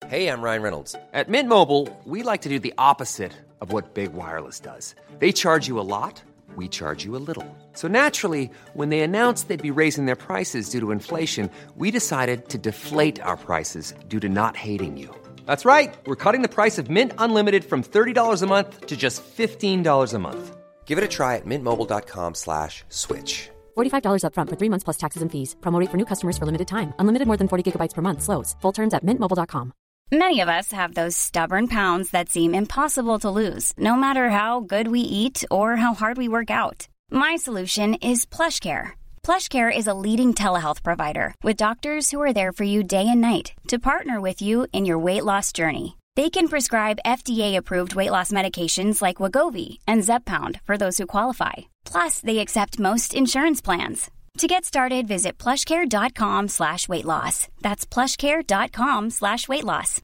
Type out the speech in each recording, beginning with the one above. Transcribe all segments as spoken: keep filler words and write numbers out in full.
Hey, I'm Ryan Reynolds. At Mint Mobile, we like to do the opposite of what Big Wireless does. They charge you a lot, we charge you a little. So naturally, when they announced they'd be raising their prices due to inflation, we decided to deflate our prices due to not hating you. That's right. We're cutting the price of Mint Unlimited from thirty dollars a month to just fifteen dollars a month. Give it a try at mintmobile.com slash switch. forty-five dollars up front for three months plus taxes and fees. Promo rate for new customers for limited time. Unlimited more than forty gigabytes per month slows. Full terms at mint mobile dot com. Many of us have those stubborn pounds that seem impossible to lose, no matter how good we eat or how hard we work out. My solution is PlushCare. PlushCare is a leading telehealth provider with doctors who are there for you day and night to partner with you in your weight loss journey. They can prescribe F D A-approved weight loss medications like Wegovy and Zepbound for those who qualify. Plus, they accept most insurance plans. To get started, visit plushcare.com slash weight loss. That's plushcare.com slash weight loss.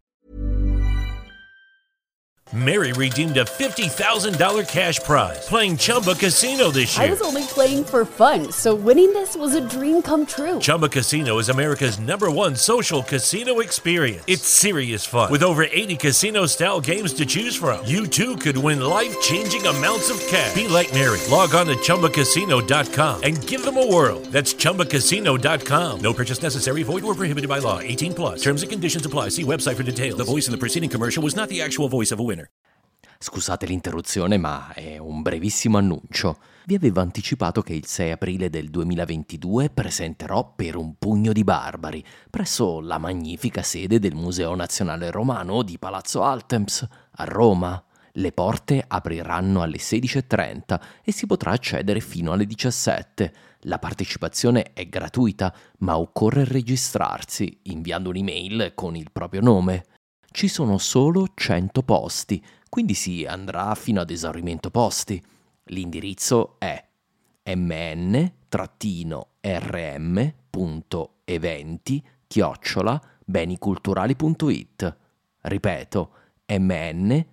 Mary redeemed a fifty thousand dollars cash prize playing Chumba Casino this year. I was only playing for fun, so winning this was a dream come true. Chumba Casino is America's number one social casino experience. It's serious fun. With over eighty casino-style games to choose from, you too could win life-changing amounts of cash. Be like Mary. Log on to chumba casino dot com and give them a whirl. That's chumba casino dot com. No purchase necessary. Void or prohibited by law. eighteen plus. Terms and conditions apply. See website for details. The voice in the preceding commercial was not the actual voice of a winner. Scusate l'interruzione, ma è un brevissimo annuncio. Vi avevo anticipato che il sei aprile del duemilaventidue presenterò Per un pugno di barbari presso la magnifica sede del Museo Nazionale Romano di Palazzo Altemps a Roma. Le porte apriranno alle sedici e trenta e si potrà accedere fino alle diciassette. La partecipazione è gratuita, ma occorre registrarsi inviando un'email con il proprio nome. Ci sono solo cento posti, quindi si andrà fino ad esaurimento posti. L'indirizzo è mn rm punto eventi chiocciola beniculturali punto it. Ripeto, mn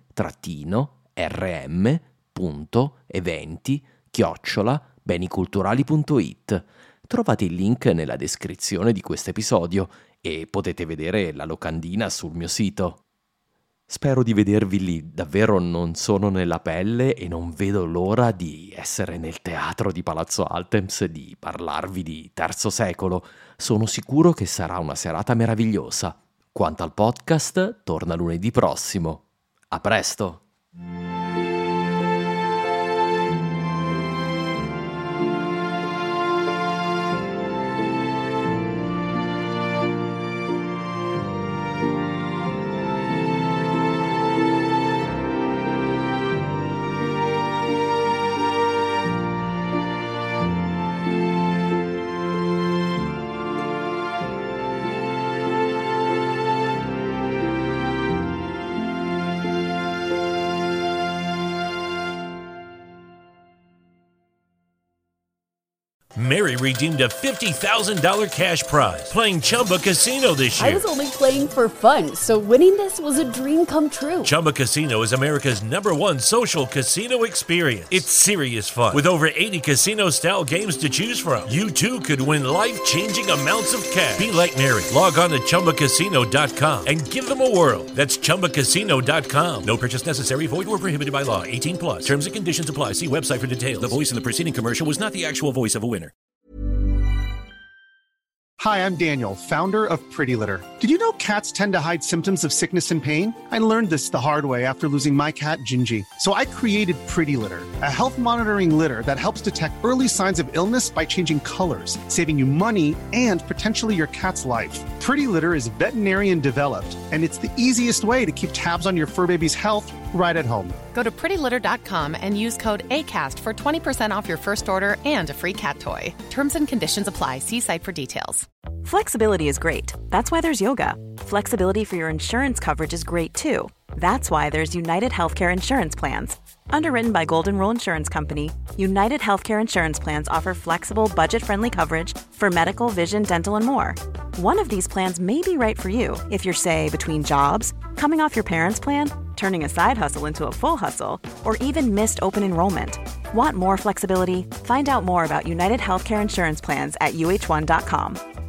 rm punto eventi chiocciola beniculturali punto it. Trovate il link nella descrizione di questo episodio e potete vedere la locandina sul mio sito. Spero di vedervi lì, davvero non sono nella pelle e non vedo l'ora di essere nel teatro di Palazzo Altemps e di parlarvi di terzo secolo. Sono sicuro che sarà una serata meravigliosa. Quanto al podcast, torna lunedì prossimo. A presto! Mary redeemed a fifty thousand dollars cash prize playing Chumba Casino this year. I was only playing for fun, so winning this was a dream come true. Chumba Casino is America's number one social casino experience. It's serious fun. With over eighty casino-style games to choose from, you too could win life-changing amounts of cash. Be like Mary. Log on to chumba casino dot com and give them a whirl. That's chumba casino dot com. No purchase necessary. Void or prohibited by law. eighteen plus. Terms and conditions apply. See website for details. The voice in the preceding commercial was not the actual voice of a winner. Hi, I'm Daniel, founder of Pretty Litter. Did you know cats tend to hide symptoms of sickness and pain? I learned this the hard way after losing my cat, Gingy. So I created Pretty Litter, a health monitoring litter that helps detect early signs of illness by changing colors, saving you money and potentially your cat's life. Pretty Litter is veterinarian developed, and it's the easiest way to keep tabs on your fur baby's health right at home. Go to pretty litter dot com and use code ACAST for twenty percent off your first order and a free cat toy. Terms and conditions apply. See site for details. Flexibility is great. That's why there's yoga. Flexibility for your insurance coverage is great too. That's why there's United Healthcare Insurance Plans. Underwritten by Golden Rule Insurance Company, United Healthcare Insurance Plans offer flexible, budget-friendly coverage for medical, vision, dental, and more. One of these plans may be right for you if you're, say, between jobs, coming off your parents' plan, turning a side hustle into a full hustle, or even missed open enrollment. Want more flexibility? Find out more about United Healthcare Insurance Plans at U H one dot com.